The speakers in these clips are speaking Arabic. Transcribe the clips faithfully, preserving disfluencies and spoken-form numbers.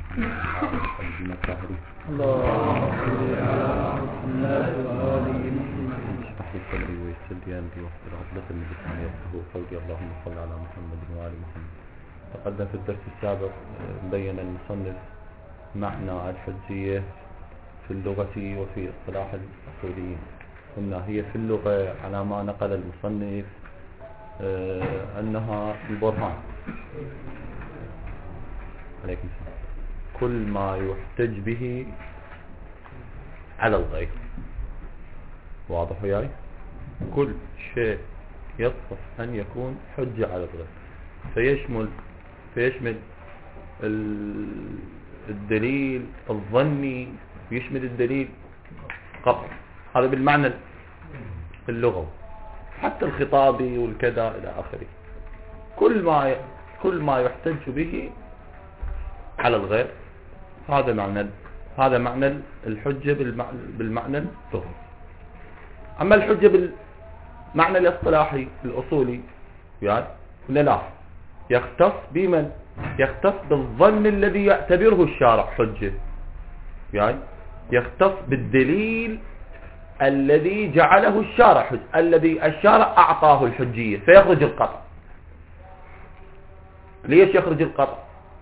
اللهم صل على محمد وآله محمد. اشرح لي صدري ويسر لي امري واحلل عقدة من لساني يفقهوا قولي. اللهم صل على محمد وآل محمد. تقدم في الدرس السابق بين المصنف معنى الحجية في اللغة وفي اصطلاح الأصوليين. قلنا هي في اللغة على ما نقل المصنف أنها البرهان. عليكم السلام. كل ما يحتج به على الغير. واضح وياي؟ كل شيء يصف أن يكون حجة على الغير، فيشمل فيشمل الدليل الظني، ويشمل الدليل قطع. هذا بالمعنى اللغوي، حتى الخطابي والكذا إلى آخره. كل ما كل ما يحتج به على الغير، هذا معنى هذا معنى الحجة بالمعنى اللغوي. أما الحجة بالمعنى الاصطلاحي الأصولي يعني ولا لا، يختص بمن؟ يختص بالظن الذي يعتبره الشارع حجة، يعني يختص بالدليل الذي جعله الشارع حجة، الذي الشارع أعطاه الحجية، فيخرج القطع. ليش يخرج القطع؟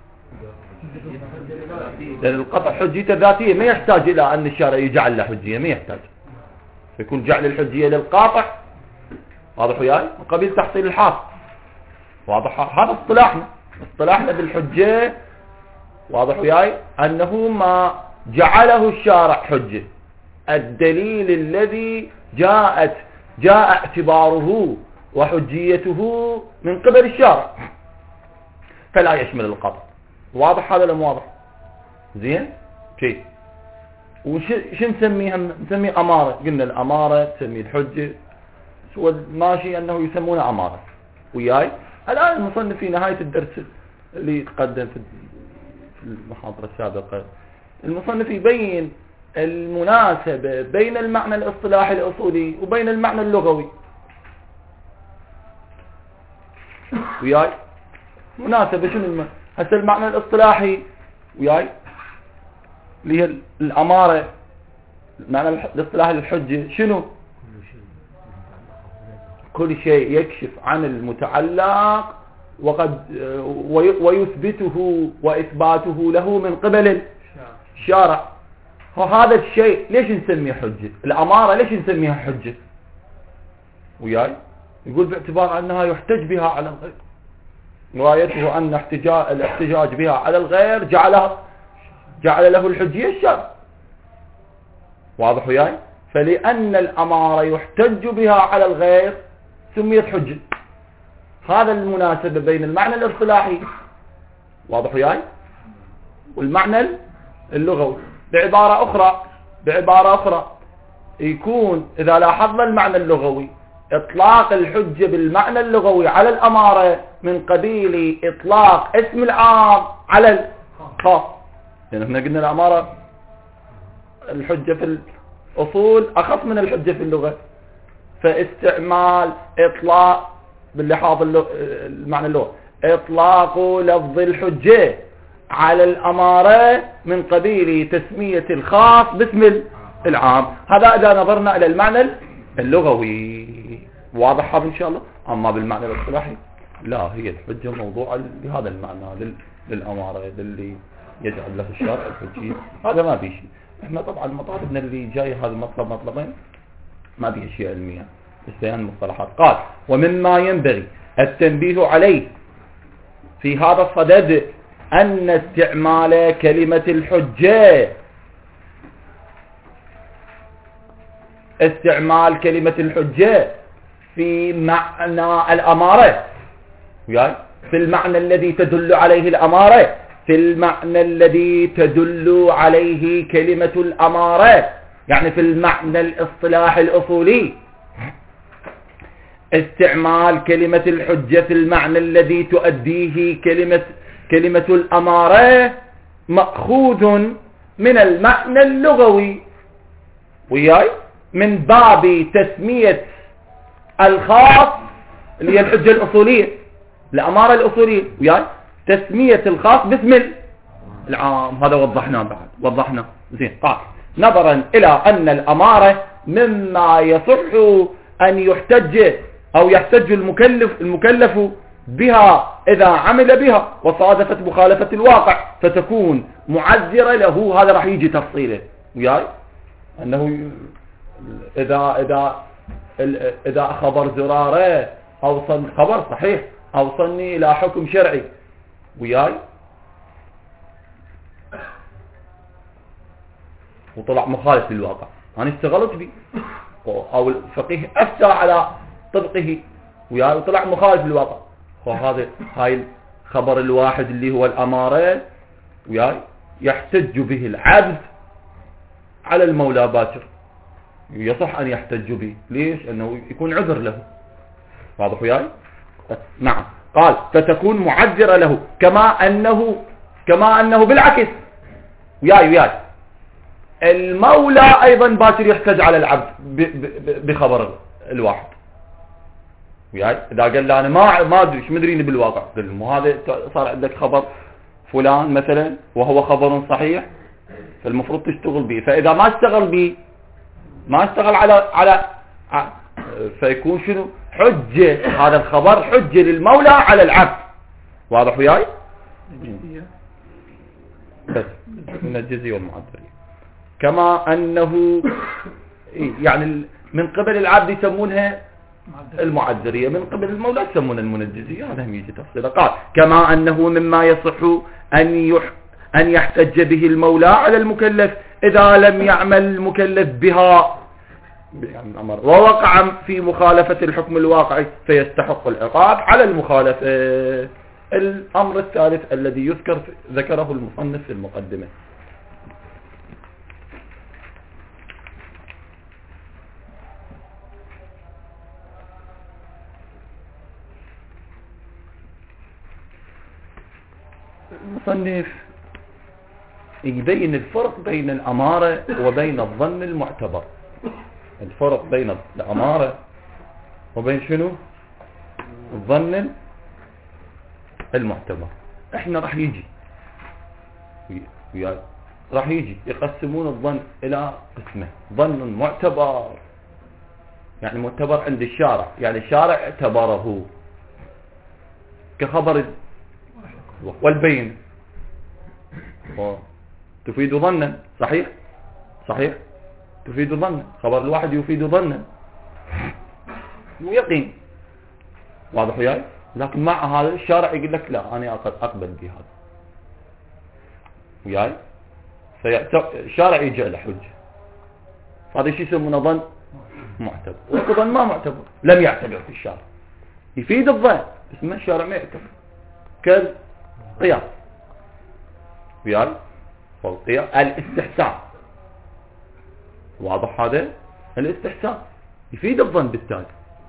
لأن القطع حجيته ذاتية، ما يحتاج إلى أن الشارع يجعل له حجية، ما يحتاج. فيكون جعل الحجية للقاطع واضح وياي من قبيل تحصيل الحاصل. واضح؟ هذا اصطلاحنا اصطلاحنا بالحجة. واضح وياي أنه ما جعله الشارع حجة، الدليل الذي جاءت جاء اعتباره وحجيته من قبل الشارع، فلا يشمل القطع. واضح هذا ولا واضح؟ زين شيء. وش نسميها؟ نسمي أمارة. قلنا الأمارة تسمي الحجة، سوى ماشي أنه يسمونه أمارة وياي. الآن المصنف في نهاية الدرس اللي تقدم في المحاضرة السابقة، المصنف يبين المناسبة بين المعنى الاصطلاحي الأصولي وبين المعنى اللغوي وياي. مناسبة شنو الم... هسه المعنى الاصطلاحي وياي اللي هي الأمارة، المعنى الاصطلاحي للحجة شنو؟ كل شيء يكشف عن المتعلق وقد ويثبته وإثباته له من قبل الشارع. هذا الشيء ليش نسميه حجة؟ الأمارة ليش نسميها حجة وياي؟ يقول باعتبار أنها يحتج بها على الغير، روايته أن احتجاج الاحتجاج بها على الغير جعلها جعل له الحجية الشرع. واضح وياي؟ فلأن الأمارة يحتج بها على الغير سميت حجة. هذا المناسبة بين المعنى الاصطلاحي واضح وياي والمعنى اللغوي. بعبارة أخرى بعبارة أخرى يكون إذا لاحظنا المعنى اللغوي إطلاق الحجة بالمعنى اللغوي على الأمارة من قبيل إطلاق اسم العام على الخاص. يعني احنا قلنا الأمارة الحجة في الأصول أخص من الحجة في اللغة، فاستعمال إطلاق باللحاظ المعنى اللغوي إطلاق لفظ الحجة على الأمارة من قبيل تسمية الخاص باسم العام. هذا إذا نظرنا إلى المعنى اللغوي. واضح هذا إن شاء الله. أما بالمعنى الاصطلاحي لا، هي الحجة موضوع بهذا المعنى للأمارة اللي يجعل له الشارع الحجية. هذا ما بيشي. احنا طبعا مطالبنا اللي جاي هذا المطلب مطلبين ما بيه شيء علمية، استيان المصطلحات. قال ومما ينبغي التنبيه عليه في هذا الصدد أن استعمال كلمة الحجة استعمال كلمة الحجة في معنى الأمارة، يعني في المعنى الذي تدل عليه الأمارة، في المعنى الذي تدل عليه كلمة الأمارة، يعني في المعنى الاصطلاح الأصولي. استعمال كلمة الحجة في المعنى الذي تؤديه كلمة كلمة الأمارة مأخوذ من المعنى اللغوي وياي، من باب تسمية الخاص اللي هي الحجة الأصولية، الأمارة الأصولية وياي، تسمية الخاص باسم العام. هذا وضحناه بعد وضحنا زين. قال نظرا إلى أن الأمارة مما يصح أن يحتج أو يحتج المكلف المكلف بها إذا عمل بها وصادفت مخالفة الواقع فتكون معذرة له. هذا راح يجي تفصيله وياي أنه إذا إذا إذا خبر زرارة أوصل خبر صحيح أوصلني إلى حكم شرعي وياي وطلع مخالف للواقع أنا اشتغلت به أو الفقيه أفتى على طبقه وياي وطلع مخالف للواقع. وهذا هاي الخبر الواحد اللي هو الأمارة وياي يحتج به العبد على المولى باكر. يصح أن يحتج به. ليش؟ أنه يكون عذر له. واضح وياي؟ نعم. قال فتكون معذرة له كما أنه كما أنه بالعكس وياي وياي المولى أيضا باكر يحتج على العبد بخبر الواحد وياي. إذا قال لي أنا ما ما أدري إيش مدريني بالواقع قل مو هذا صار عندك خبر فلان مثلا وهو خبر صحيح فالمفروض تشتغل به. فإذا ما اشتغل به ما اشتغل على على فيكون شنو حجة. هذا الخبر حجة للمولى على العبد. واضح وياي؟ بس من الجزية والمعذرية كما أنه يعني من قبل العبد يسمونها المعذرية من قبل المولى يسمونها المنجزية. هذا هم يجي تفصيله. قال كما أنه مما يصح أن يح أن يحتج به المولى على المكلف إذا لم يعمل المكلف بها ووقع في مخالفة الحكم الواقعي فيستحق العقاب على المخالفة. الأمر الثالث الذي يذكر ذكره المصنف في المقدمة. المصنف يبين الفرق بين الأمارة وبين الظن المعتبر. الفرق بين الأمارة وبين شنو الظن المعتبر. احنا راح يجي راح يجي يقسمون الظن الى قسمين. ظن معتبر يعني معتبر عند الشارع يعني الشارع اعتبره كخبر والبين تفيد ظنا صحيح صحيح تفيد ظنا. خبر الواحد يفيد ظنا ويقين. واضح وياي؟ لكن مع هذا الشارع يقول لك لا انا اقبل بهذا وياي. الشارع يجعل حجه. هذا شيء يسمونه ظن معتبر. والظن ما معتبر لم يعتبر في الشارع. يفيد الظن بس ما الشارع ما يعتبر كالقياس وياي. والقياس الاستحسان. واضح هذا الاستحسان يفيد الظن بالتالي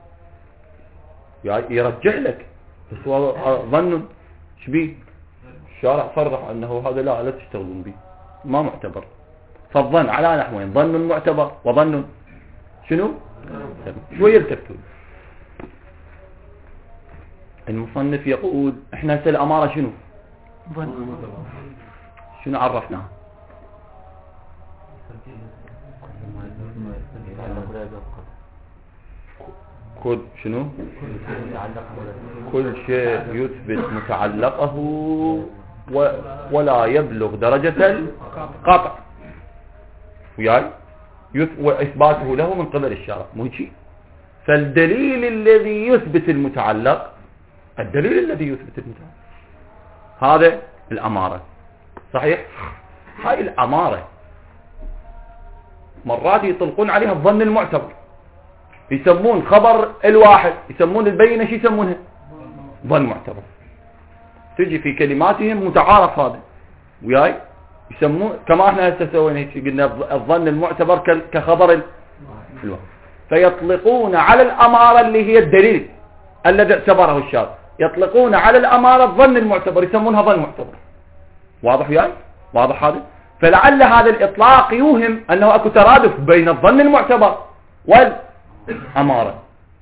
يعني يرجع لك بس هو ظن شبيه الشارع صرح انه هذا لا لا تشتغلون به ما معتبر. فالظن على نحوين ظن معتبر وظن شنو شويه يرتبطون. المصنف يقول احنا هسه الاماره شنو ظن شنو عرفناه كل شنو كل شيء يثبت متعلقه و... ولا يبلغ درجة القطع وياي يث... وإثباته له من قبل الشارع مو هيك. فالدليل الذي يثبت المتعلق الدليل الذي يثبت المتعلق هذا الأمارة صحيح. هاي الأمارة مرات يطلقون عليها الظن المعتبر. يسمون خبر الواحد يسمون البينة شو يسمونها ظن معتبر. تجي في كلماتهم متعارف هذا وياي يسمون كما احنا هسه سوينا هيك قلنا الظن المعتبر كخبر الواحد. فيطلقون على الأمارة اللي هي الدليل الذي اعتبره الشارع يطلقون على الأمارة الظن المعتبر يسمونها ظن معتبر. واضح وياي؟ واضح هذا. فلعل هذا الإطلاق يوهم أنه أكو ترادف بين الظن المعتبر والأمارة.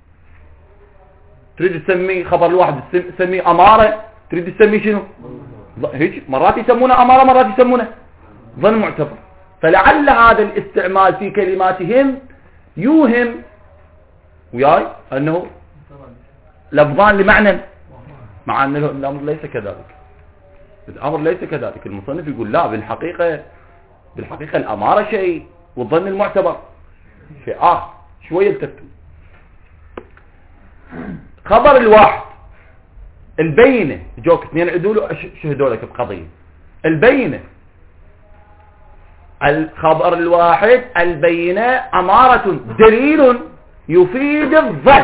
تريد تسميه خبر الواحد تسميه أمارة تريد تسميه شنو هيك مرات يسمونه أمارة مرات يسمونه ظن معتبر. فلعل هذا الاستعمال في كلماتهم يوهم وياي أنه لفظان لمعنى، مع أن الأمر ليس كذلك. الأمر ليس كذلك. المصنف يقول لا، بالحقيقة بالحقيقة الأمارة شيء والظن المعتبر شيء آخر. شوية التفتوا. خبر الواحد البينة، جوك اثنين عدولوا شهدوا لك بقضية البينة. الخبر الواحد البينة أمارة دليل يفيد الظن،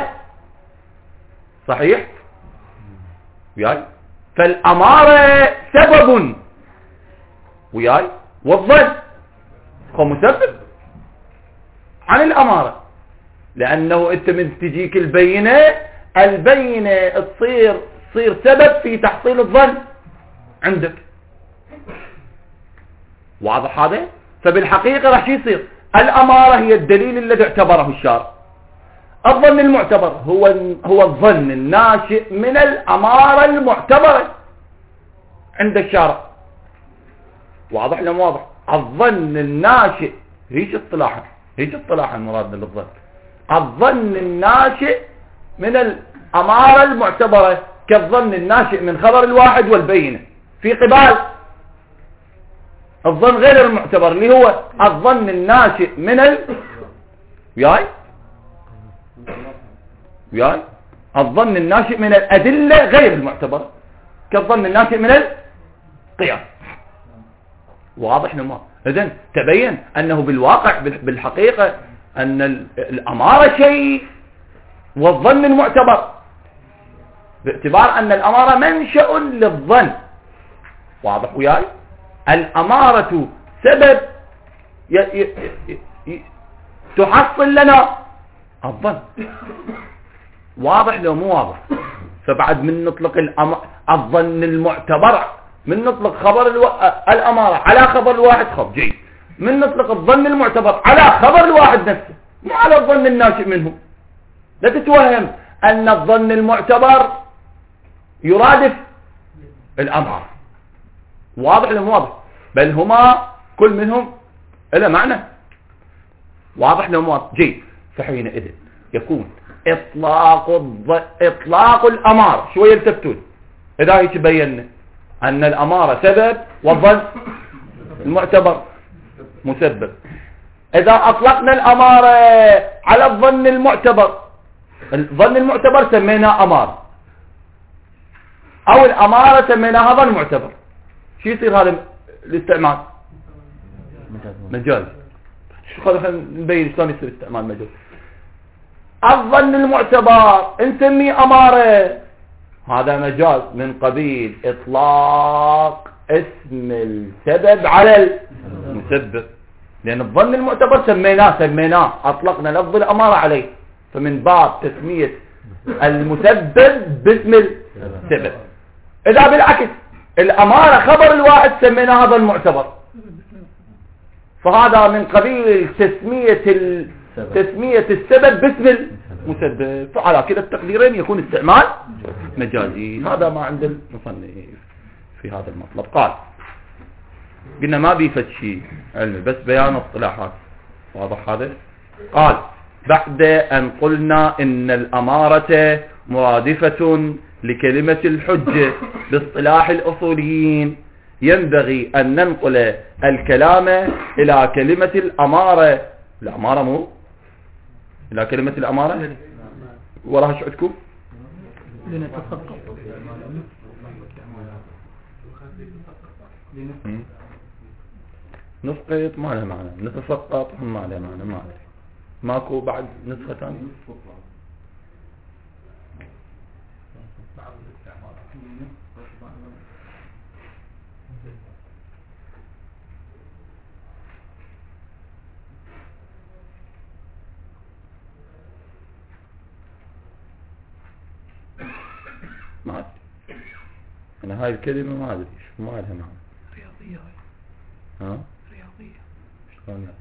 صحيح وياي؟ فالأمارة سبب وياي، والظن هو مسبب عن الأمارة، لأنه أنت من تجيك البينة البينة تصير تصير سبب في تحصيل الظن عندك. واضح هذا؟ فبالحقيقة راح يصير الأمارة هي الدليل الذي اعتبره الشارع. الظن المعتبر هو هو الظن الناشئ من الأمارة المعتبرة عند الشارع. واضح ولا مو واضح؟ الظن الناشئ هيش اصطلاحا هيش اصطلاحا مرادنا بالظن. الظن الناشئ من الأمارة المعتبرة كالظن الناشئ من خبر الواحد والبينة، في قبال الظن غير المعتبر اللي هو الظن الناشئ من ال وياي وياي الظن الناشئ من الأدلة غير المعتبرة كالظن الناشئ من القياس. واضح نما؟ إذن تبين أنه بالواقع بالحقيقة أن الأمارة شيء والظن المعتبر، باعتبار أن الأمارة منشأ للظن. واضح وياي؟ الأمارة سبب ي... ي... ي... ي... تحصل لنا الظن. واضح لو مو واضح؟ فبعد من نطلق الأم... الظن المعتبر، من نطلق خبر الو... الأمارة على خبر الواحد خب جيد، من نطلق الظن المعتبر على خبر الواحد نفسه مو على الظن الناشئ منه. لا تتوهم أن الظن المعتبر يرادف الأمارة. واضح ولا مو واضح؟ بل هما كل منهم له معنى. واضح ولا مو واضح؟ جيد. فحينئذ يكون إطلاق الض... إطلاق الأمارة شوية التفتون إذا يتبين أن الأمارة سبب والظن المعتبر مسبب. إذا أطلقنا الأمارة على الظن المعتبر، الظن المعتبر سميناه أمارة، أو الأمارة سميناها ظن معتبر، شو يصير هذا الاستعمال؟ مجاز. شو خلينا نبين شلون يصير استعمال مجاز. الظن المعتبر نسميه أمارة، هذا مجاز من قبيل إطلاق اسم السبب على المسبب، لأن الظن المعتبر سميناه سميناه أطلقنا لفظ الأمارة عليه، فمن باب تسمية المسبب باسم السبب. إذا بالعكس الأمارة خبر الواحد سميناها ظن معتبر، فهذا من قبيل تسمية ال... تسمية السبب باسم المسبب. فعلى كلا التقديرين يكون استعمال مجازي. هذا ما عند المصنف في هذا المطلب. قال قلنا ما بيفت شيء علمي بس بيان اصطلاحات. واضح هذا؟ قال بعد أن قلنا إن الأمارة مرادفة لكلمة الحجة باصطلاح الأصوليين، ينبغي أن ننقل الكلام إلى كلمة الأمارة. الأمارة مو إلى كلمة الأمارة وراها شو عندكم؟ نسقط ما لها معنى، نتسقط ما لها معنى. ما أدري ماكو بعد نسخة ثانية. ما أدري أنا هاي الكلمة ما أدري شو ما لها معنى. رياضية. ها؟ رياضية. شلون يعني؟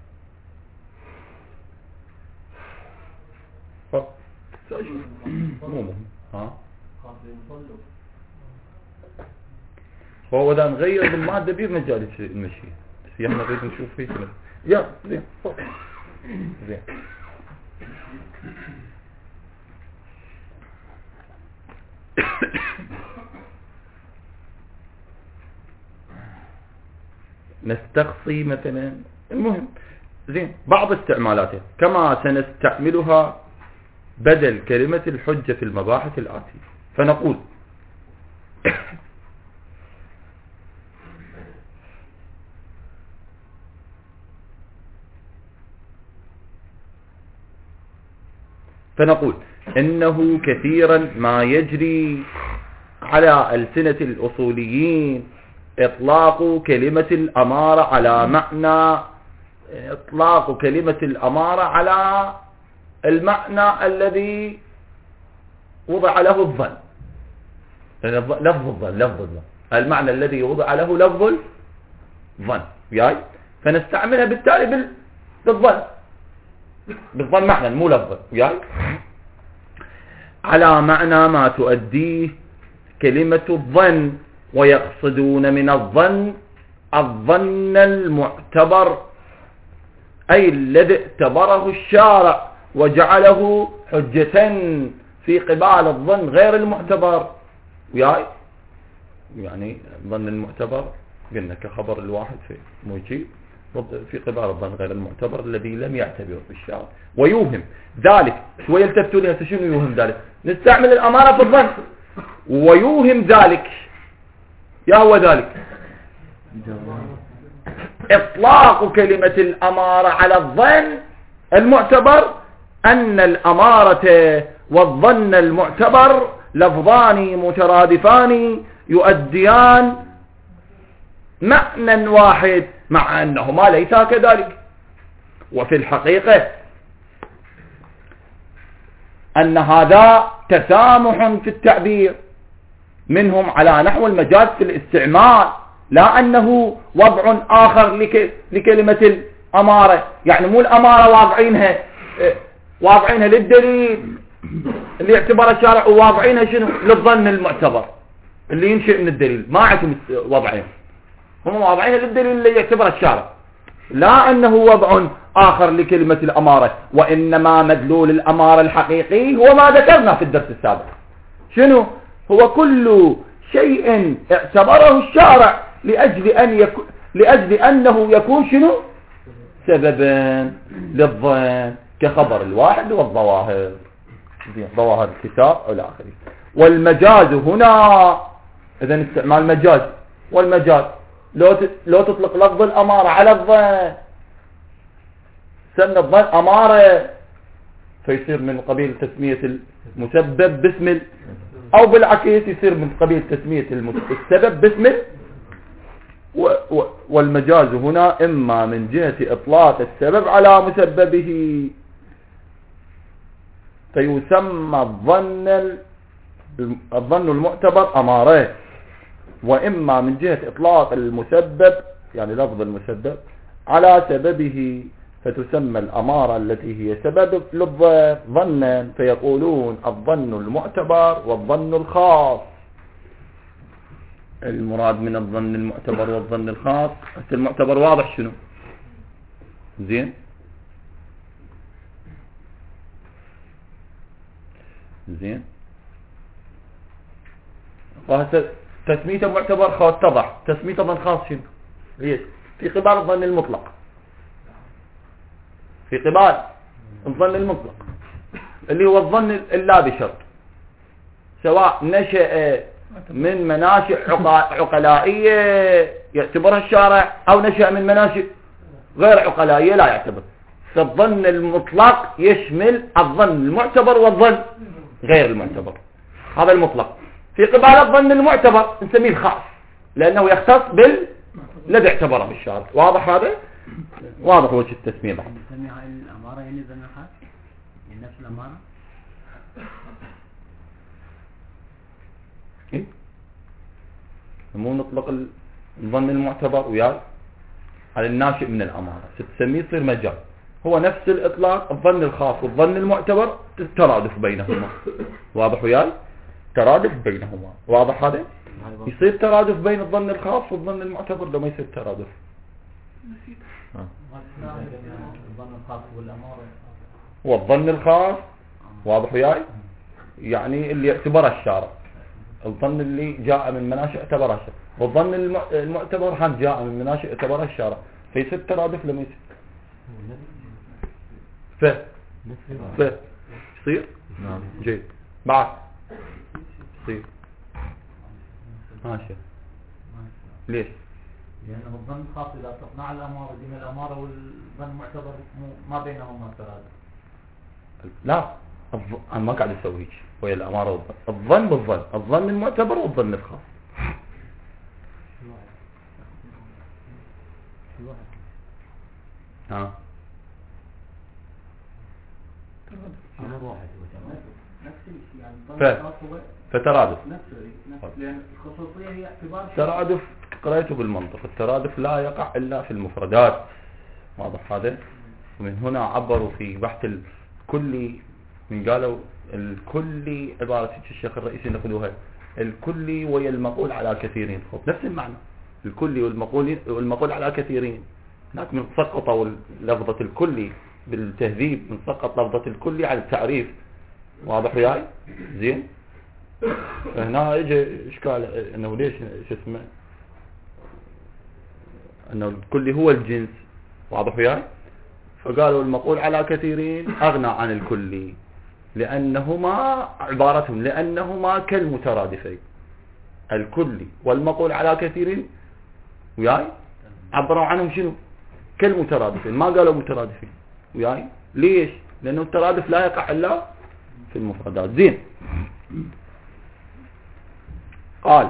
مو مهم. ها؟ فهو اذا نغير بالماده بمجال المشي، بس احنا نريد نشوف فيه شنو. يا زين زين نستقصي مثلا. المهم زين بعض استعمالاتها كما سنستعملها بدل كلمة الحجة في المباحث الآتية. فنقول فنقول إنه كثيرا ما يجري على ألسنة الأصوليين إطلاق كلمة الأمارة على معنى إطلاق كلمة الأمارة على المعنى الذي وضع له الظن، لفظ الظن لفظ الظن المعنى الذي وضع له لفظ الظن وياي، فنستعملها بالتالي بالظن بالظن معنى مو لفظ وياي، على معنى ما تؤديه كلمة الظن، ويقصدون من الظن الظن المعتبر أي الذي اعتبره الشارع وجعله حجة في قبال الظن غير المعتبر وياي. يعني الظن المعتبر قلنا كخبر الواحد في موجي في قبال الظن غير المعتبر الذي لم يعتبره الشارع ويوهم ذلك. شو يلتفتوا لها شنو يوهم ذلك؟ نستعمل الأمارة في الظن ويوهم ذلك. يا هو ذلك إطلاق كلمة الأمارة على الظن المعتبر أن الأمارة والظن المعتبر لفظان مترادفان يؤديان معنى واحد مع أنهما ليسا كذلك. وفي الحقيقة أن هذا تسامح في التعبير منهم على نحو المجاز في الاستعمال، لا أنه وضع آخر لك لكلمة الأمارة. يعني مو الأمارة واضعينها واضعينها للدليل اللي يعتبر الشارع وواضعينها شنو للظن المعتبر اللي ينشئ من الدليل، ما عندهم وضعين، هم واضعينها للدليل اللي يعتبر الشارع، لا أنه وضع آخر لكلمة الأمارة. وإنما مدلول الأمارة الحقيقي هو ما ذكرنا في الدرس السابق. شنو هو؟ كل شيء اعتبره الشارع لأجل أن يكون لأجل أنه يكون شنو سببا للظن كخبر الواحد والظواهر، ظواهر الكتاب إلى آخره. والمجاز هنا إذا استعمال مجاز، والمجاز لو لو تطلق لفظ الأمارة على الظن سن الظن أمارة فيصير من قبيل تسمية المسبب باسم، أو بالعكس يصير من قبيل تسمية السبب باسم. والمجاز هنا إما من جهة إطلاق السبب على مسببه فيسمى الظن الظن المعتبر أمارة، وإما من جهة إطلاق المسبب يعني لفظ المسبب على سببه فتسمى الأمارة التي هي سبب للظن، فيقولون الظن المعتبر والظن الخاص. المراد من الظن المعتبر والظن الخاص المعتبر واضح شنو زين زين تسميته معتبر خاص تضح، تسميته ظن خاص شنو ليش في قبال الظن المطلق، في قبال الظن المطلق اللي هو الظن اللا بشرط، سواء نشأ من مناشئ عقلائية يعتبرها الشارع أو نشأ من مناشئ غير عقلائية لا يعتبر. فالظن المطلق يشمل الظن المعتبر والظن غير المعتبر، هذا المطلق. في قبال الظن المعتبر نسميه الخاص لأنه يختص بالذي اعتبره الشارع. واضح هذا؟ واضح وجه التسمية بعد. نسميها الأمارة يعني ظن الخاص يعني نفس الأمارة. إيه؟ مو نطلق الظن المعتبر وياي على الناشئ من الأمارة تسميه يصير مجال، هو نفس الإطلاق الظن الخاص والظن المعتبر ترادف بينهما. واضح وياي؟ ترادف بينهما. واضح هذا؟ يصير ترادف بين الظن الخاص والظن المعتبر لو ما يصير ترادف. الظن الخاص والأمارة والظن الخاص واضح وياي يعني اللي اعتبره الشارع، الظن اللي جاء من مناشئ اعتبره الشارع، والظن المعتبر هم جاء من مناشئ اعتبره الشارع، فيصير ترادف لما يصير ف ف يصير نعم جيد بعد يصير ماشي. ليش؟ لأنه الظن الخاص إذا اطلقنا على الأمارة دين الأمارة والظن المعتبر ما بينهما ترادف. لا الظ... أنا ما قاعد أسوي هيك ويا الأمارة والظن، الظن بالظن، الظن المعتبر والظن الخاص. ها أمر واحد نفس الشيء يعني الظن ف... الخاص هو فترادف نفس لأن الخصوصية هي اعتبار ترادف قرأته بالمنطق، الترادف لا يقع إلا في المفردات واضح هذا. ومن هنا عبروا في بحث الكلي من قالوا الكلي عبارة الشيخ الرئيسي نقولوها الكلي ويا المقول على كثيرين، خب نفس المعنى الكلي والمقول والمقول على كثيرين. هناك من سقطوا لفظة الكلي بالتهذيب، من سقط لفظة الكلي على التعريف واضح وياي زين. هنا اجى اشكال انه ليش شو اسمه انه الكلي هو الجنس واضح وياي، فقالوا المقول على كثيرين اغنى عن الكلي لانهما عبارتهم لانهما كالمترادفين، الكلي والمقول على كثيرين وياي عبروا عنهم شنو كالمترادفين، ما قالوا مترادفين وياي. ليش؟ لانه الترادف لا يقع الا في المفردات. زين قال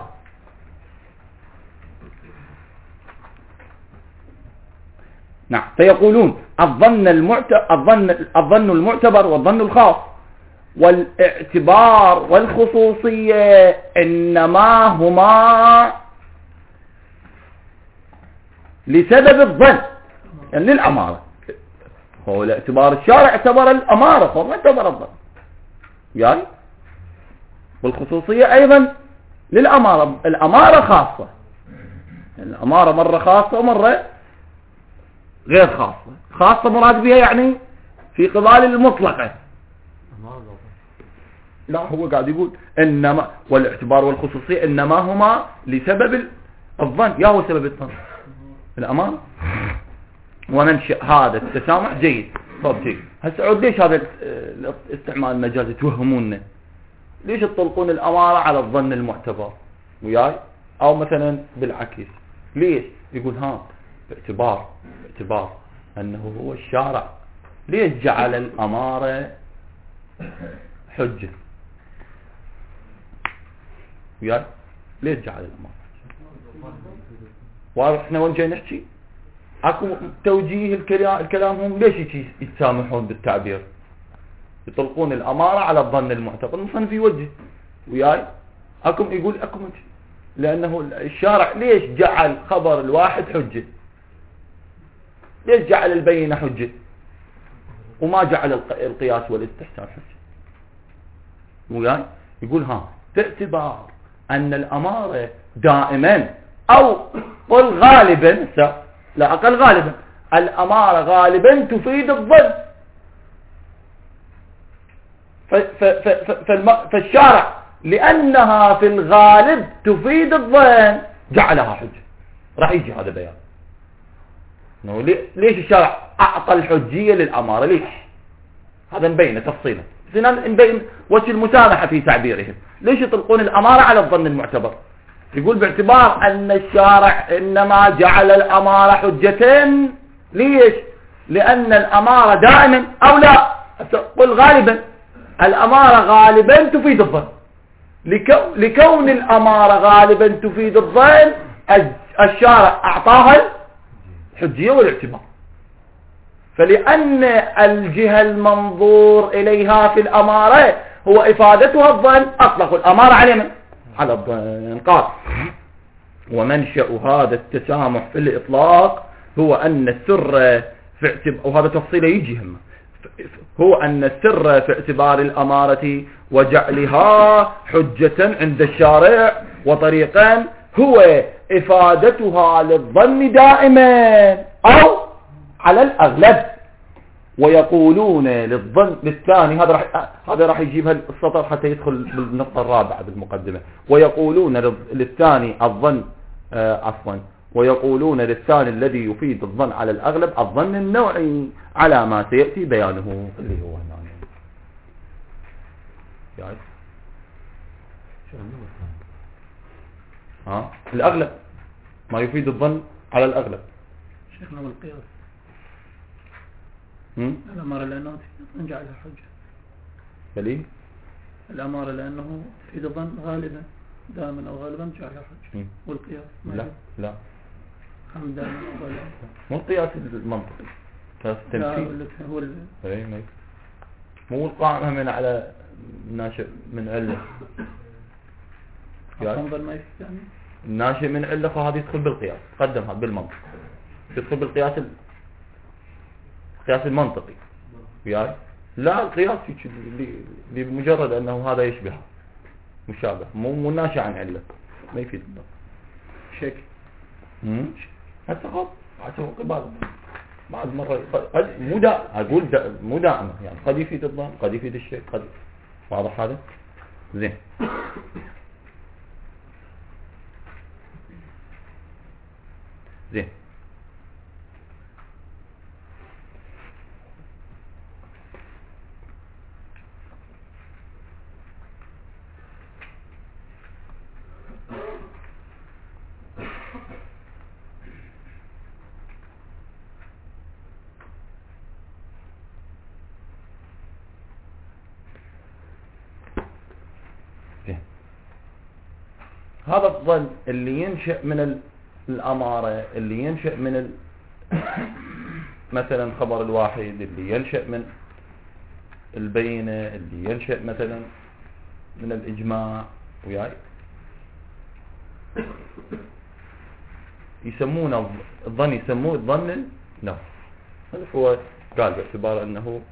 نعم فيقولون الظن المعت... الظن الظن المعتبر والظن الخاص والاعتبار والخصوصية إنما هما لسبب الظن يعني للأمارة. هو الاعتبار الشارع اعتبر الأمارة هو ما اعتبر الظن يعني، والخصوصية أيضا للأمارة، الأمارة خاصة، الأمارة مرة خاصة ومرة غير خاصة. خاصة مراد بها يعني في قبال المطلقة، لا هو قاعد يقول إنما والاعتبار والخصوصية إنما هما لسبب الظن. يا هو سبب الظن الأمانة ومنشأ هذا التسامح جيد. طب جيد هسه عود ليش هذا الاستعمال المجازي توهموننا؟ ليش تطلقون الأمارة على الظن المعتبر وياي أو مثلا بالعكس؟ ليش؟ يقول ها باعتبار باعتبار أنه هو الشارع ليش جعل الأمارة حجة وياي؟ ليش جعل الأمارة؟ واضح احنا وين جاي نحكي؟ اكو توجيه الكلام هم ليش يتسامحون بالتعبير يطلقون الأمارة على الظن المعتبر؟ المصنف في وجه وياي اكم يقول اكم لأنه الشارع ليش جعل خبر الواحد حجة؟ ليش جعل البينة حجة وما جعل القياس والاستحسان حجة وياي؟ يقول ها باعتبار أن الأمارة دائما أو قل غالبا لا أقل غالبا الأمارة غالبا تفيد الظن، فالشارع لأنها في الغالب تفيد الظن جعلها حجة. راح يجي هذا بيان ليش الشارع أعطى الحجية للأمارة، ليش هذا نبينه تفصيلا، نبين وجه المسامحة في تعبيرهم. ليش يطلقون الأمارة على الظن المعتبر؟ يقول باعتبار أن الشارع إنما جعل الأمارة حجتين. ليش؟ لأن الأمارة دائما أو لا قل غالبا الأمارة غالبا تفيد الظن، لكون الأمارة غالبا تفيد الظن الشارع أعطاها الحجية والاعتبار. فلأن الجهة المنظور إليها في الأمارة هو إفادتها الظن أطلقوا الأمارة على من؟ على الظن. قال ومنشأ هذا التسامح في الإطلاق هو أن السر في اعتبار، وهذا تفصيله يجي هم هو أن السر في اعتبار الأمارة وجعلها حجة عند الشارع وطريقا هو إفادتها للظن دائما أو على الأغلب. ويقولون للظن للثاني، هذا راح هذا راح يجيبها السطر حتى يدخل بالنقطة الرابعة بالمقدمة. ويقولون للثاني الظن عفوا ويقولون للثاني الذي يفيد الظن على الأغلب الظن النوعي على ما سيأتي بيانه اللي هو هنا. يعني ها الأغلب ما يفيد الظن على الأغلب. شيخنا والقياس هم؟ الأمارة لأنه نجعلها حجة. دليل الأمارة لأنه تفيد الظن غالبا دائما أو غالبا نجعلها حجة. والقياس لا لا هم دائما أو غالبا مو القياس المنطقي، قياس التمثيل. هو ال... اي مو القائمة من على ناشئ من علة. تنظر ما يفيد يعني الناشئ من علة فهذا يدخل بالقياس، قدم هذا بالمنطق، يدخل بالقياس ال... القياس المنطقي. وياي لا القياس اللي بمجرد انه هذا يشبه مشابه، مو مو ناشئ عن علة، ما يفيد شك. امم حتى خلاص حتى قبال بعد مرة قد مو دا اقول دا مو دائما يعني قد يفيد الظن قد يفيد الشيء قد. واضح هذا؟ زين. زين هذا الظن اللي ينشأ من الأمارة، اللي ينشأ من ال... مثلا خبر الواحد، اللي ينشأ من البينة، اللي ينشأ مثلا من الإجماع. وياي يسمونه الظن، يسموه الظن لا هو قال باعتبار أنه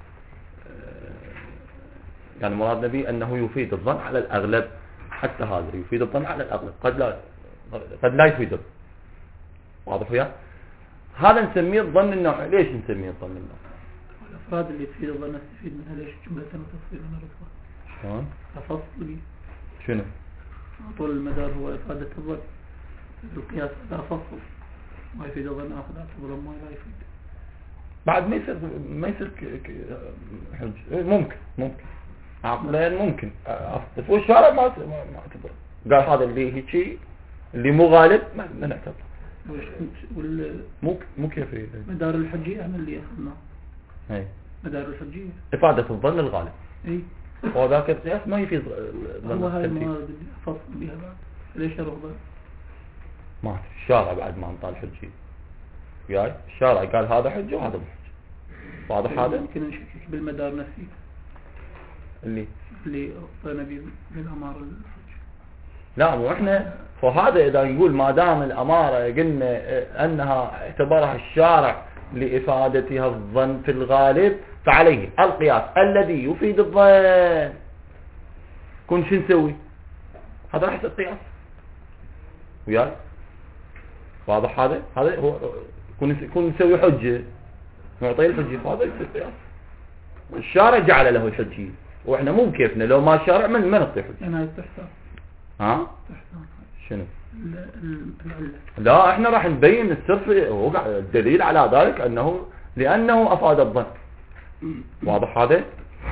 يعني مراد نبي أنه يفيد الظن على الأغلب. حتى هذا يفيد الظن على الأغلب، قد لا قد لا يفيد الظن. واضح وياه؟ هذا نسميه الظن النوعي. ليش نسميه الظن النوعي؟ الأفراد اللي تفيد الظن نستفيد منها ليش جملة وتفصيل من الأفراد؟ شلون؟ تفصيلي شنو؟ طول المدار هو إفادة الظن. القياس لا فصل، ما يفيد الظن آخر اعتبر ما لا يفيد. بعد ما يصير ما يصير حج ممكن ممكن عقليا ممكن بس هو الشارع ما ما اعتبر. قال هذا اللي هيك اللي مو غالب ما, ما نعتبر. وال مو مو كيف مدار الحجية احنا اللي اخذناه. اي مدار الحجية إفادة الظن الغالب. اي وذاك القياس ما يفيد الظن. هو هاي الموارد اللي افصل بها بعد. ليش ارغب؟ ما الشارع بعد ما انطى الحجية وياي الشارع قال هذا حجة وهذا مو حجة. واضح هذا؟ يمكن نشكك بالمدار نفسه اللي اللي اعطينا به بالاماره الحج. لا مو احنا فهذا اذا نقول ما دام الاماره قلنا انها اعتبرها الشارع لافادتها الظن في الغالب فعليه القياس الذي يفيد الظن. كن شو نسوي؟ هذا راح يصير قياس وياي. واضح هذا؟ هذا هو كن كن نسوي حجه نعطيه الحجه فهذا يصير قياس. الشارع جعل له الحجيه واحنا مو بكيفنا لو ما الشارع من ما نعطيه حجه. انا استحسان ها شنو العله؟ لا احنا راح نبين السر وقع الدليل على ذلك انه لانه افاد الظن. واضح هذا؟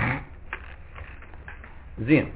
زين.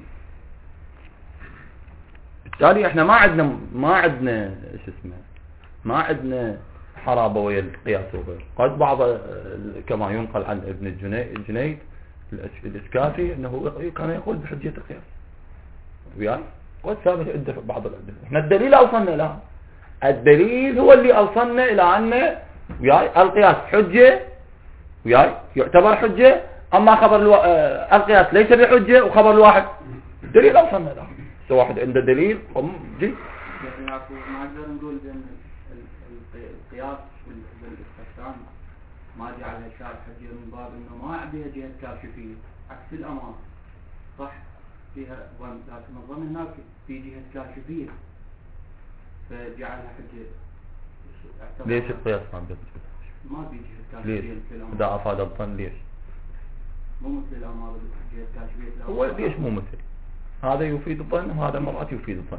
بالتالي احنا ما عندنا ما عندنا شو اسمه ما عندنا حرابه ويا القياس وغيره. قد بعض كما ينقل عن ابن الجنيد الاسكافي انه كان يقول بحجيه القياس وياي. قد ثابت عنده بعض الادله. احنا الدليل اوصلنا له، الدليل هو اللي اوصلنا الى ان وياي القياس حجه وياي يعتبر حجه. اما خبر الو... آه... القياس ليس بحجه وخبر الواحد الدليل اوصلنا له. سو واحد عنده دليل قم جي ما نقدر نقول بان القياس والاستحسان ما جعلها الشارع حجة من باب انه ما بها جهة كاشفية عكس الامانة، صح فيها ظن، لكن الظن هناك في جهة كاشفية فجعلها حجة. ليش القياس ما بيجي؟ ما في جهة ليش؟ كاشفية مثل الامانة. إذا أفاد الظن ليش؟ مو مثل الامانة جهة كاشفية. هو ليش مو مثل؟ هذا يفيد الظن وهذا مرات يفيد الظن.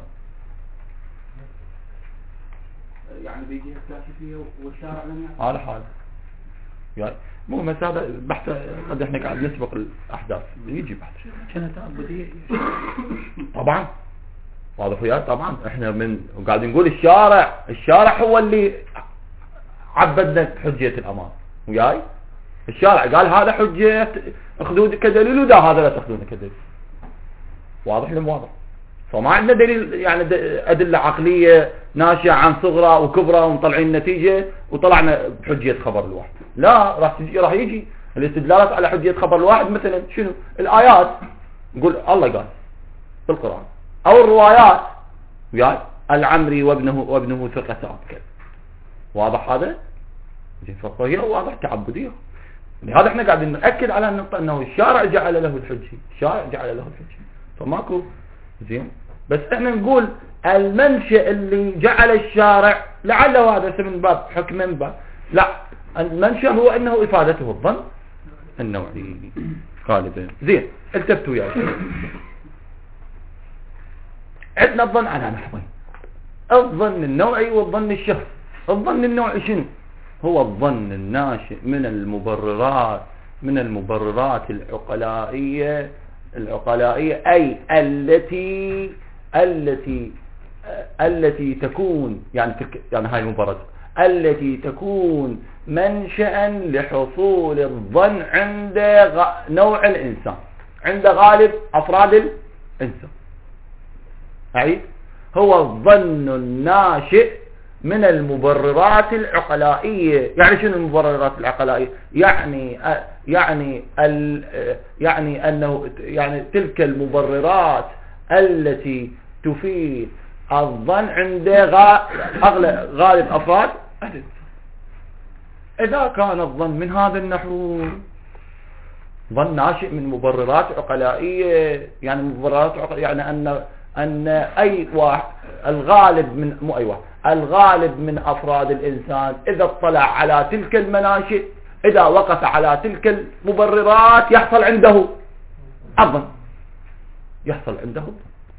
يعني بيجي كاشفية والشارع لم يعرف. على حال يعني مو مثلا هذا بحث قد احنا قاعد نسبق الاحداث يجي بحث كانت تعبديه طبعا واضح وياي. طبعا احنا من قاعدين نقول الشارع الشارع هو اللي عبدنا حجيه الامان وياي. الشارع قال هذا حجه اخذوه كدليل وده هذا لا تاخذونه كدليل. واضح لم واضح؟ فما عندنا دليل يعني أدلة عقلية ناشئة عن صغرى وكبرى ومطلعين النتيجة وطلعنا بحجية خبر الواحد. لا راح تجي راح يجي الاستدلالات على حجية خبر الواحد مثلا شنو؟ الآيات نقول الله قال في القرآن أو الروايات يعني العمري وابنه وابنه ثقة كذا. واضح هذا؟ فهي واضح تعبدية. لهذا احنا قاعدين نأكد على النقطة انه الشارع جعل له الحجة، الشارع جعل له الحجة فماكو زين. بس احنا نقول المنشأ اللي جعل الشارع لعله هذا من باب حكم من باب لا، المنشأ هو انه افادته الظن النوعي غالبا. زين التفتوا يا شيخ. عندنا الظن على نحوين، الظن النوعي والظن الشخصي. الظن النوعي شنو؟ هو الظن الناشئ من المبررات من المبررات العقلائية العقلائية أي التي التي التي تكون يعني يعني هاي المبررات التي تكون منشأ لحصول الظن عند نوع الإنسان، عند غالب أفراد الإنسان. أي هو الظن الناشئ من المبررات العقلائية. يعني شنو المبررات العقلائية؟ يعني يعني يعني أنه يعني تلك المبررات التي تفيد الظن عند غالب أفراد. إذا كان الظن من هذا النحو ظن ناشئ من مبررات عقلائية، يعني مبررات عقلائية يعني أن أن أي واحد الغالب من مو أي واحد الغالب من أفراد الإنسان إذا اطلع على تلك المناشئ، إذا وقف على تلك المبررات يحصل عنده الظن، يحصل عنده الظن.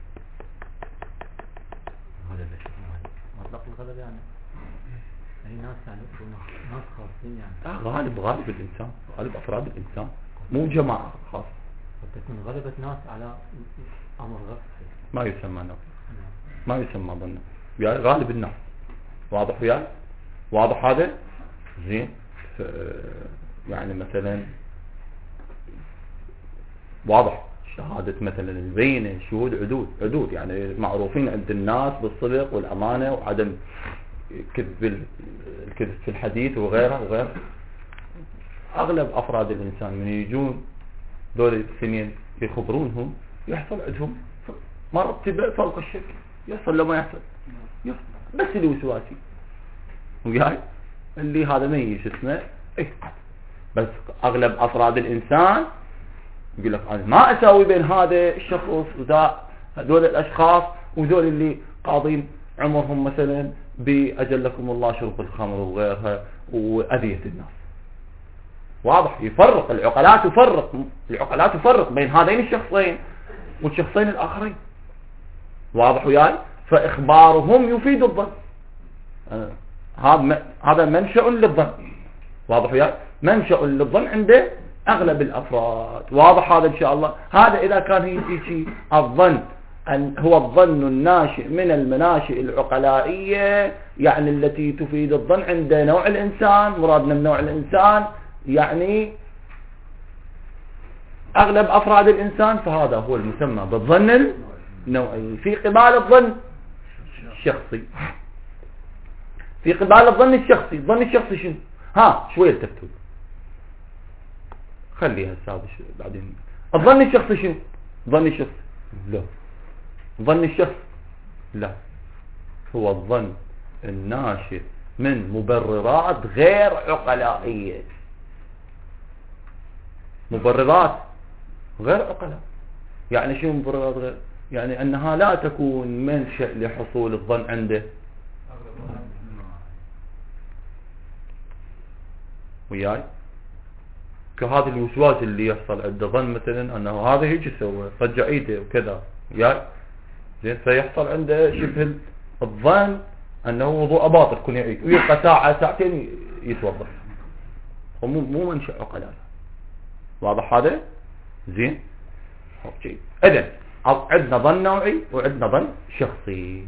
هذا مطلق الغلب يعني أي ناس يعني ناس خاصين يعني غالب غالب الإنسان، غالب أفراد الإنسان مو جماعة خاصة. تكون غلبة ناس على أمر غير ما يسمى نفس، ما يسمى ظن، يعني غالب الناس. واضح وياي؟ واضح هذا؟ زين. يعني مثلا واضح شهادة مثلا البينة شهود عدود عدود يعني معروفين عند الناس بالصدق والأمانة وعدم كذب الكذب في الحديث وغيره وغيره. أغلب أفراد الإنسان من يجون دول السنين يخبرونهم يحصل عندهم مرتبة فوق الشك، يحصل لما يحصل يحصل بس الوسواسي وياي اللي هذا ما يجيش اسمه إيه. بس أغلب أفراد الإنسان يقول لك أنا ما أساوي بين هذا الشخص وذا هذول الأشخاص وذول اللي قاضين عمرهم مثلا بأجلكم الله شرب الخمر وغيرها وأذية الناس. واضح؟ يفرق العقلاء تفرق العقلاء تفرق بين هذين الشخصين والشخصين الآخرين. واضح وياي؟ فإخبارهم يفيد الظن. هذا هذا منشأ للظن. واضح وياي؟ منشأ للظن عند أغلب الأفراد. واضح هذا إن شاء الله؟ هذا إذا كان هي شيء الظن أن هو الظن الناشئ من المناشئ العقلائية يعني التي تفيد الظن عند نوع الإنسان. مرادنا من نوع الإنسان يعني أغلب أفراد الإنسان، فهذا هو المسمى بالظن النوعي. في قبال الظن الشخصي في قبال الظن الشخصي الظن الشخصي شنو؟ ها شوية التفتون خليها هذا بعدين. الظن الشخصي شنو؟ الظن الشخصي لا ظن الشخص لا هو الظن الناشئ من مبررات غير عقلائية. مبررات غير عقلاء. يعني شو مبررات غير؟ يعني أنها لا تكون منشأ لحصول الظن عنده. وياي كهذا الوسواس اللي يحصل عنده ظن مثلا أنه هذا هيك سوى رجع ايده وكذا، وياي زين، فيحصل عنده شبه الظن أنه وضوء باطل كل يعيد ويبقى ساعة ساعتين يتوضأ، ومو مو منشأ عقلاء. واضح هذا؟ زين. اوكي. اذن عندنا ظن نوعي وعندنا ظن شخصي.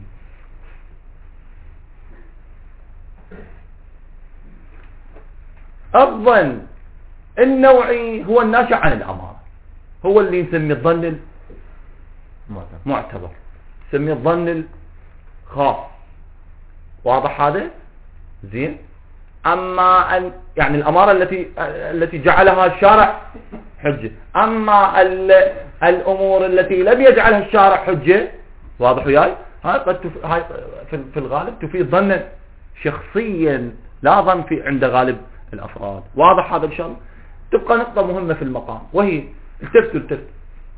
الظن النوعي هو الناشئ عن الأمارة، هو اللي نسميه الظن المعتبر، نسميه الظن الخاص. واضح هذا؟ زين. أما أن يعني الأمارة التي التي جعلها الشارع حجة، أما الأمور التي لم يجعلها الشارع حجة، واضح وياي، هاي قد تف... هاي في الغالب تفيد ظنا شخصيا لا ظن في عند غالب الأفراد. واضح هذا إن شاء الله. تبقى نقطة مهمة في المقام، وهي التفتوا التفت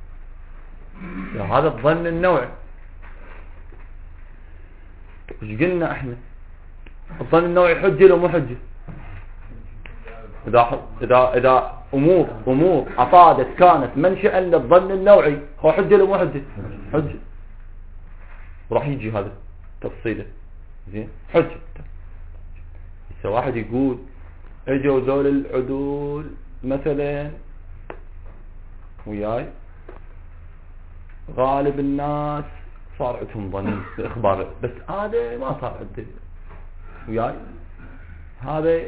هذا الظن النوعي. ايش قلنا احنا؟ الظن النوعي حجة لو مو حجة؟ إذا إذا إذا أمور أمور أفادت كانت منشأ للظن النوعي، هو حجة لو مو حجة؟ حجة. وراح يجي هذا تفصيله. زين. حجة. هسه واحد يقول اجوا ذول العدول مثلا وياي، غالب الناس صار عندهم ظن باخبار، بس هذا ما صار عنده وياي، هذا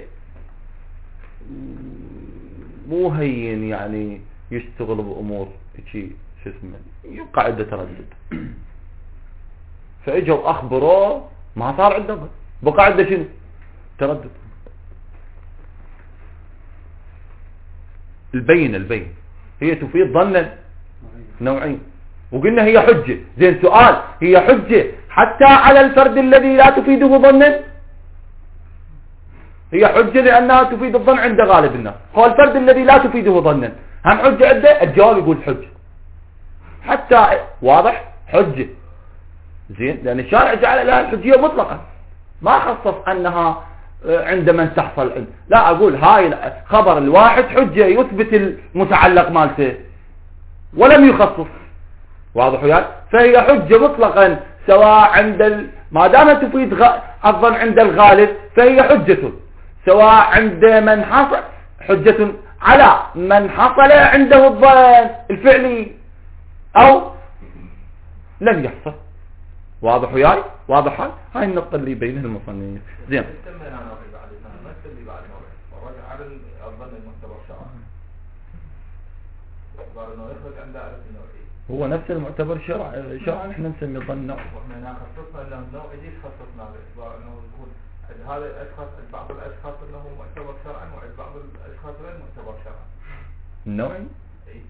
مو هين يعني يشتغل بأمور شيء شو اسمه، يبقى عنده تردد. فاجوا اخبروه ما صار عنده ظن، بقى عنده شنو؟ تردد. البين البين هي تفيد ظنا نوعين، وقلنا هي حجة. زين، سؤال، هي حجة حتى على الفرد الذي لا تفيده ظنا؟ هي حجة لأنها تفيد الظن عند غالب الناس. هو الفرد الذي لا تفيده ظنا هم حجة عنده؟ الجواب يقول حجة حتى. واضح؟ حجة. زين، لأن الشارع جعل لها الحجية مطلقا، ما خصص أنها عند من تحصل عنده. لا أقول هاي خبر الواحد حجة يثبت المتعلق مالته ولم يخصص. واضح وياي؟ فهي حجة مطلقا سواء عند ال... ما دام تفيد غ... الظن عند الغالب فهي حجة، سواء عند من حصل حجة على من حصل عنده الظن الفعلي أو لم يحصل. واضح وياي؟ واضح هاي هاي النقطة اللي بينها المصنف. زين. هو نفس المعتبر شرع شرعا احنا نسميه ظن نوعي. واحنا خصصنا انه نوعي ليش خصصنا باعتبار انه يكون هذا الاشخاص بعض الاشخاص انه معتبر شرعا وبعض الاشخاص غير معتبر شرعا. النوعي؟ اي.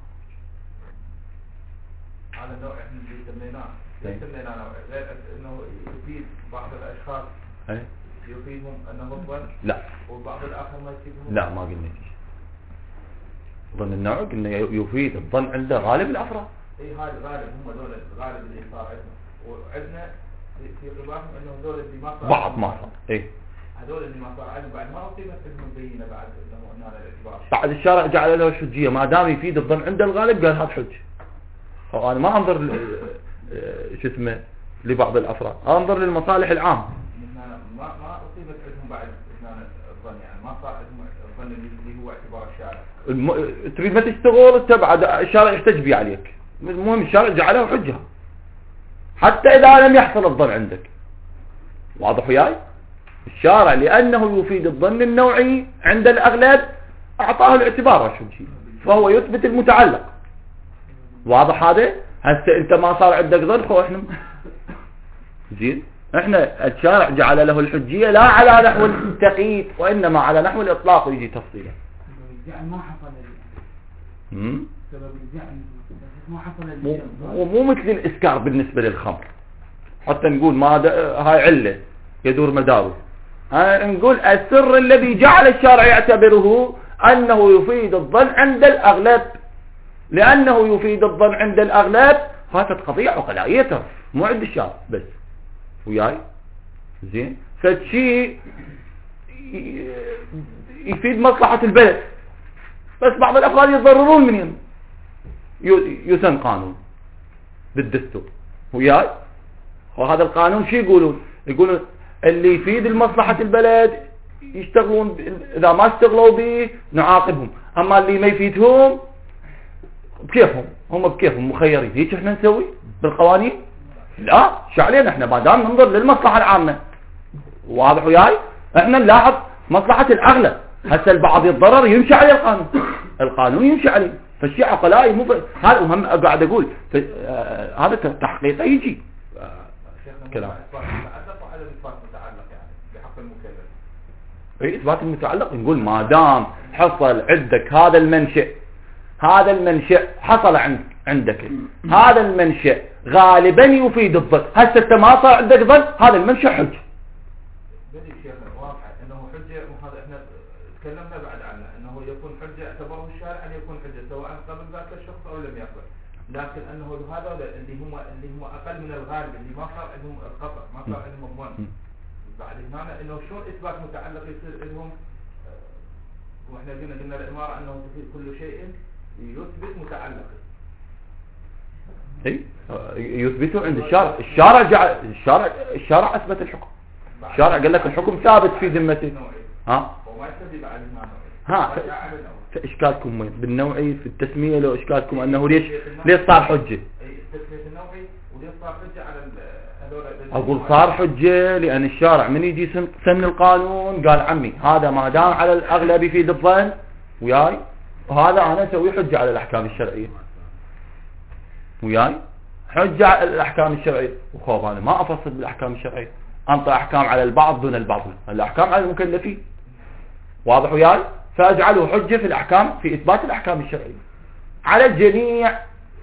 هذا النوع احنا اللي سميناه ليش سميناه نوعي؟ غير انه يفيد بعض الاشخاص اي يفيدهم انه الظن؟ لا. وبعض الاخر ما يفيدهم؟ لا، ما قلنا شيء. ظن النوع قلنا يفيد الظن عند غالب الافراد. اي هذا الغالب، هم دول الغالب اللي صار عندنا، وعندنا في قباهم انه دول اللي ما صار بعض ما صار. اي هذول اللي ما صار عندهم بعد ما اقيمت لهم بينه بعد انه هنا الاعتبار. بعد الشارع جعل له الحجيه ما دام يفيد الظن عند الغالب قال هذا حجه. هو انا ما انظر شو اسمه لبعض الافراد، انظر للمصالح العامه. ما ما اقيمت عندهم بعد الظن، يعني ما صار عندهم الظن اللي هو اعتبار الشارع. الم... تريد ما تشتغل انت بعد الشارع يحتج بيه عليك، المهم الشارع جعله حجه حتى اذا لم يحصل الظن عندك. واضح وياي؟ الشارع لانه يفيد الظن النوعي عند الاغلب اعطاه الاعتبار الحجي، فهو يثبت المتعلق. واضح هذا؟ هسه انت ما صار عندك ظن، خو احنا زين، احنا الشارع جعل له الحجيه لا على نحو التقييد وانما على نحو الاطلاق، ويجي تفصيله. الزعل ما حصل امم سبب الزعل ما حصل مو مو مثل الاسكار بالنسبه للخمر، حتى نقول ما هاي عله يدور مداره. نقول السر الذي جعل الشارع يعتبره أنه يفيد الظن عند الأغلب، لأنه يفيد الظن عند الأغلب فاتت قضية عقلائية ترى مو عند الشارع بس. وياي زين فالشيء يفيد مصلحة البلد بس بعض الأفراد يتضررون منهم يسن قانون بالدستور. وياي وهذا القانون شو يقولون؟ يقولون اللي يفيد المصلحة البلد يشتغلون، إذا ما اشتغلوا به نعاقبهم، أما اللي ما يفيدهم بكيفهم، هم بكيفهم مخيرين. هيك احنا نسوي بالقوانين؟ لا، شو علينا احنا ما دام ننظر للمصلحة العامة. واضح وياي؟ احنا نلاحظ مصلحة الأغلب. هسه البعض يتضرر يمشي عليه القانون، القانون يمشي عليه، فالشيء عقلائي مو ف... هذا وهم قاعد اقول ف... آه... هذا تحقيقه يجي كلام متعلق وعدم اثبات متعلق يعني بحق المكلف. اي اثبات المتعلق نقول ما دام حصل عندك هذا المنشأ، هذا المنشأ حصل عند عندك هذا المنشأ غالبا يفيد الظن، هسه انت ما صار عندك ظن هذا المنشأ حجة. بدي شيخنا واضح انه حجة، وهذا احنا تكلمنا بعد عنه انه يكون حجة اعتبره الشارع ان يكون حجة سواء قبل ذاك الشخص او لم يقبل، لكن انه هذا اللي هم اللي هم اقل من الغالب اللي ما صار عندهم الخطأ ما صار عندهم الظن بعد هنا انه شلون اثبات متعلق يصير لهم؟ واحنا قلنا قلنا الامارة انه تفيد كل شيء يثبت متعلق. اي يثبته عند الشارع، الشارع جعل الشارع الشارع اثبت الحكم، الشارع قال لك الحكم ثابت في ذمتي. ها وما يستدل بعد هنا ها فاشكالكم وين بالنوعي في التسميه؟ لو اشكالكم انه ليش ليش صار حجه؟ التسميه النوعي وليش صار حجه على هذول؟ اقول صار حجه لان الشارع من يجي سن, سن القانون قال عمي هذا ما دام على الاغلب يفيد الظن وياي، وهذا انا اسوي حجه على الاحكام الشرعيه وياي، حجه على الاحكام الشرعيه. وخوف انا ما افصل بالاحكام الشرعيه، انطي احكام على البعض دون البعض، الاحكام على المكلفين. واضح وياي؟ فاجعله حجه في الاحكام في اثبات الاحكام الشرعيه على الجميع.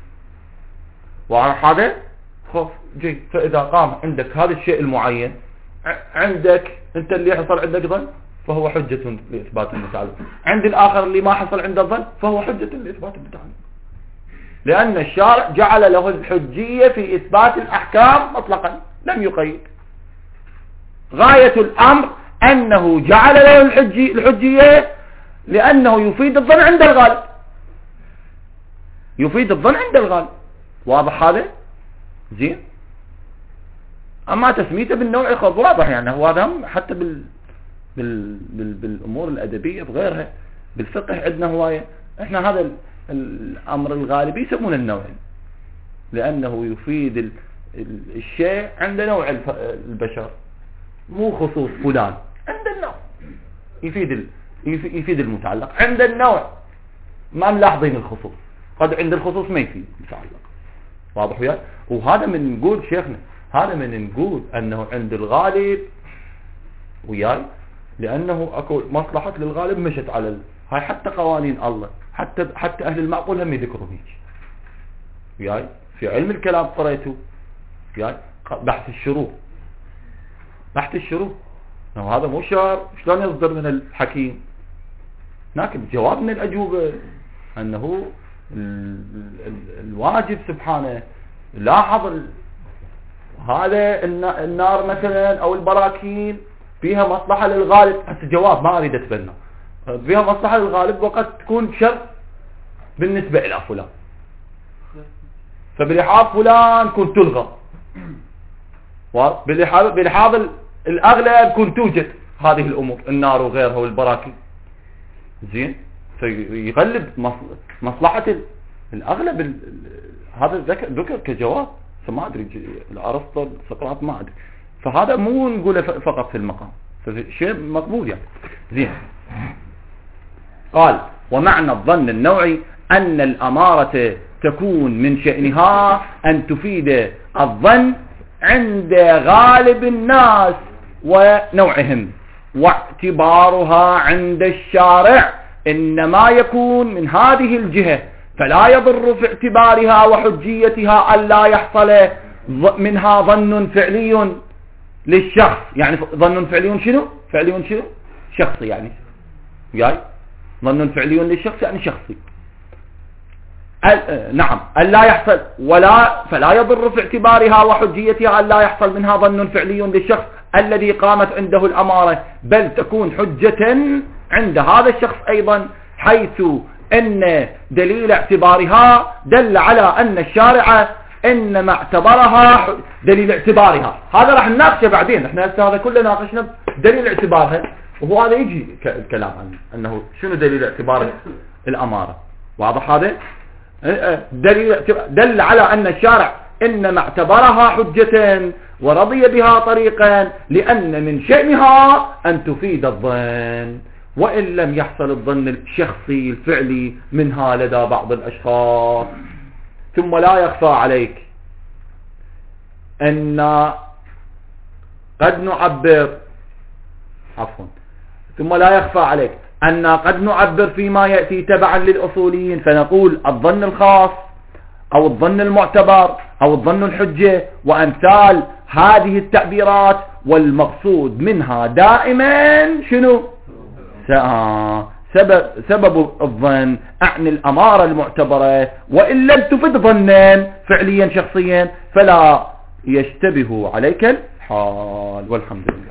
واضح هذا؟ خوف جيد. فاذا قام عندك هذا الشيء المعين، عندك انت اللي حصل عندك ظن فهو حجه لاثبات المتعلق، عند الاخر اللي ما حصل عنده ظن فهو حجه لاثبات المتعلق، لان الشارع جعل له الحجيه في اثبات الاحكام مطلقا لم يقيد. غايه الامر انه جعل له الحجيه الحجيه لانه يفيد الظن عند الغالب، يفيد الظن عند الغالب. واضح هذا؟ زين. اما تسميته بالنوع خذ واضح يعني هو هذا حتى بال... بال... بال... بالامور الادبيه بغيرها بالفقه عندنا هوايه. احنا هذا ال... الامر الغالبي يسمونه النوع لانه يفيد ال... ال... الشيء عند نوع الف... البشر، مو خصوص فلان، عند النوع يفيد ال... يفيد المتعلق عند النوع، ما ملاحظين الخصوص، قد عند الخصوص ما يفيد المتعلق. واضح وياي؟ وهذا من نقول شيخنا هذا من نقول انه عند الغالب وياي، لانه اكو مصلحة للغالب مشت على ال... هاي حتى قوانين الله، حتى حتى اهل المعقول هم يذكروا هيك وياي. في علم الكلام قريته وياي بحث الشروط، بحث الشروط هذا مو شعر شلون يصدر من الحكيم، لكن جواب من الأجوبة أنه ال ال الواجب سبحانه لاحظ هذا النار مثلا أو البراكين فيها مصلحة للغالب. هسه جواب ما أريد أتبنى، فيها مصلحة للغالب وقد تكون شر بالنسبة إلى فلان، فبلحاظ فلان كنت تلغى، بلحاظ الأغلب كنت توجد هذه الأمور النار وغيرها والبراكين. زين. فيغلب مصلحة الأغلب. هذا ذكر كجواب، فما أدري الأرسطو سقراط ما أدري، فهذا مو نقوله فقط في المقام، فشيء مقبول يعني. زين. قال ومعنى الظن النوعي أن الأمارة تكون من شأنها أن تفيد الظن عند غالب الناس ونوعهم، واعتبارها عند الشارع إنما يكون من هذه الجهة، فلا يضر في اعتبارها وحجيتها أن لا يحصل منها ظن فعلي للشخص. يعني ظن فعلي شنو؟ فعلي شنو؟ شخصي يعني. جاي ظن فعلي للشخص يعني شخصي. نعم أن لا يحصل ولا فلا يضر في اعتبارها وحجيتها أن لا يحصل منها ظن فعلي للشخص الذي قامت عنده الأمارة، بل تكون حجة عند هذا الشخص أيضا، حيث أن دليل اعتبارها دل على أن الشارع إنما اعتبرها دليل اعتبارها. هذا راح نناقشه بعدين، احنا هذا كله ناقشنا دليل اعتبارها، وهو هذا يجي الكلام عنه أنه شنو دليل اعتبار الأمارة. واضح هذا؟ دليل دل على أن الشارع إنما اعتبرها حجة ورضي بها طريقا لأن من شأنها أن تفيد الظن، وإن لم يحصل الظن الشخصي الفعلي منها لدى بعض الأشخاص. ثم لا يخفى عليك أن قد نعبر عفوا ثم لا يخفى عليك أن قد نعبر فيما يأتي تبعا للأصوليين فنقول الظن الخاص أو الظن المعتبر أو الظن الحجة وأمثال هذه التعبيرات، والمقصود منها دائما شنو؟ سبب, سبب الظن أعني الأمارة المعتبرة، وإن لم تفد ظنا فعليا شخصيا فلا يشتبه عليك الحال. والحمد لله.